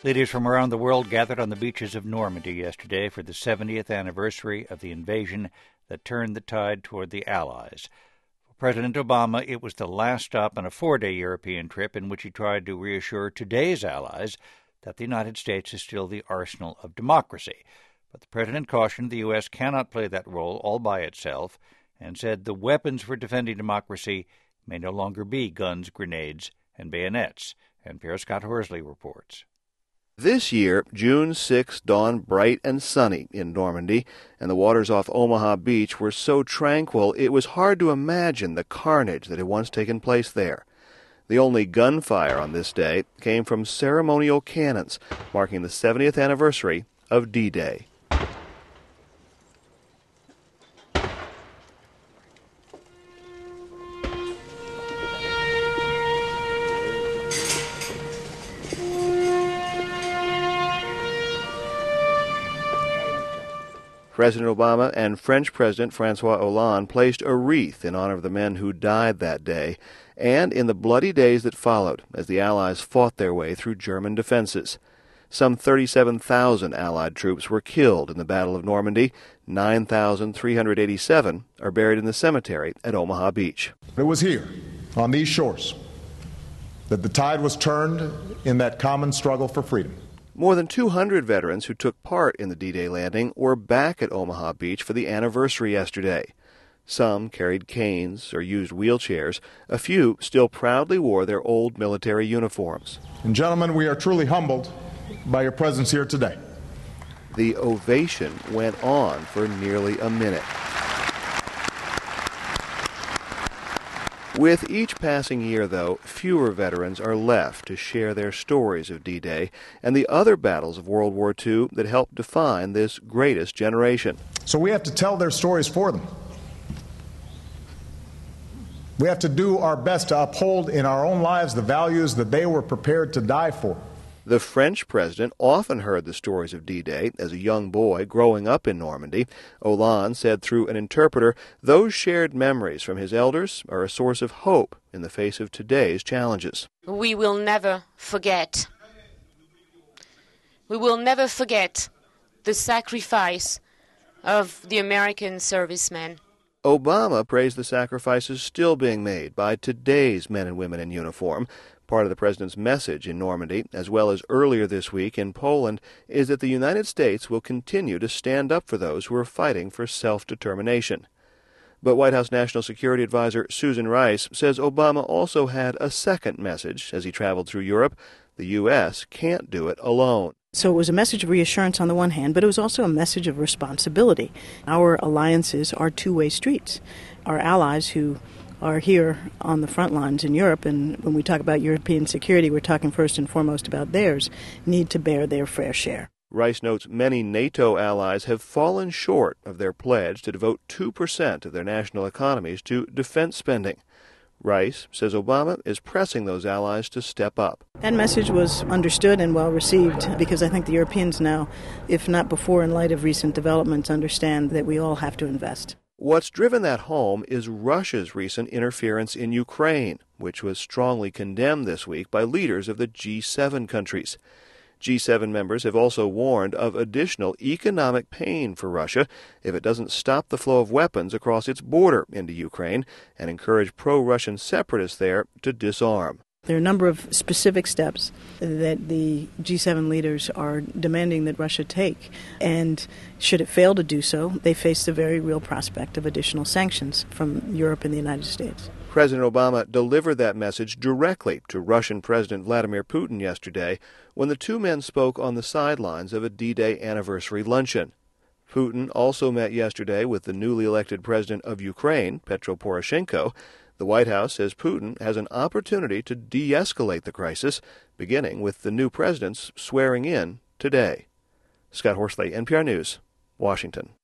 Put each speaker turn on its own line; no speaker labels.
Leaders from around the world gathered on the beaches of Normandy yesterday for the 70th anniversary of the invasion that turned the tide toward the Allies. For President Obama, it was the last stop on a 4-day European trip in which he tried to reassure today's allies that the United States is still the arsenal of democracy. But the president cautioned the U.S. cannot play that role all by itself and said the weapons for defending democracy may no longer be guns, grenades, and bayonets. NPR's Scott Horsley reports.
This year, June 6 dawned bright and sunny in Normandy, and the waters off Omaha Beach were so tranquil it was hard to imagine the carnage that had once taken place there. The only gunfire on this day came from ceremonial cannons, marking the 70th anniversary of D-Day. President Obama and French President François Hollande placed a wreath in honor of the men who died that day and in the bloody days that followed as the Allies fought their way through German defenses. Some 37,000 Allied troops were killed in the Battle of Normandy. 9,387 are buried in the cemetery at Omaha Beach.
It was here, on these shores, that the tide was turned in that common struggle for freedom.
More than 200 veterans who took part in the D-Day landing were back at Omaha Beach for the anniversary yesterday. Some carried canes or used wheelchairs. A few still proudly wore their old military uniforms.
And gentlemen, we are truly humbled by your presence here today.
The ovation went on for nearly a minute. With each passing year, though, fewer veterans are left to share their stories of D-Day and the other battles of World War II that helped define this greatest generation.
So we have to tell their stories for them. We have to do our best to uphold in our own lives the values that they were prepared to die for.
The French president often heard the stories of D-Day as a young boy growing up in Normandy. Hollande said through an interpreter, those shared memories from his elders are a source of hope in the face of today's challenges.
We will never forget. We will never forget the sacrifice of the American servicemen.
Obama praised the sacrifices still being made by today's men and women in uniform. Part of the president's message in Normandy, as well as earlier this week in Poland, is that the United States will continue to stand up for those who are fighting for self-determination. But White House National Security Advisor Susan Rice says Obama also had a second message as he traveled through Europe. The U.S. can't do it alone.
So it was a message of reassurance on the one hand, but it was also a message of responsibility. Our alliances are two-way streets. Our allies who are here on the front lines in Europe, and when we talk about European security, we're talking first and foremost about theirs, need to bear their fair share.
Rice notes many NATO allies have fallen short of their pledge to devote 2% of their national economies to defense spending. Rice says Obama is pressing those allies to step up.
That message was understood and well received because I think the Europeans now, if not before in light of recent developments, understand that we all have to invest.
What's driven that home is Russia's recent interference in Ukraine, which was strongly condemned this week by leaders of the G7 countries. G7 members have also warned of additional economic pain for Russia if it doesn't stop the flow of weapons across its border into Ukraine and encourage pro-Russian separatists there to disarm.
There are a number of specific steps that the G7 leaders are demanding that Russia take, and should it fail to do so, they face the very real prospect of additional sanctions from Europe and the United States.
President Obama delivered that message directly to Russian President Vladimir Putin yesterday when the two men spoke on the sidelines of a D-Day anniversary luncheon. Putin also met yesterday with the newly elected president of Ukraine, Petro Poroshenko. The White House says Putin has an opportunity to de-escalate the crisis, beginning with the new president's swearing in today. Scott Horsley, NPR News, Washington.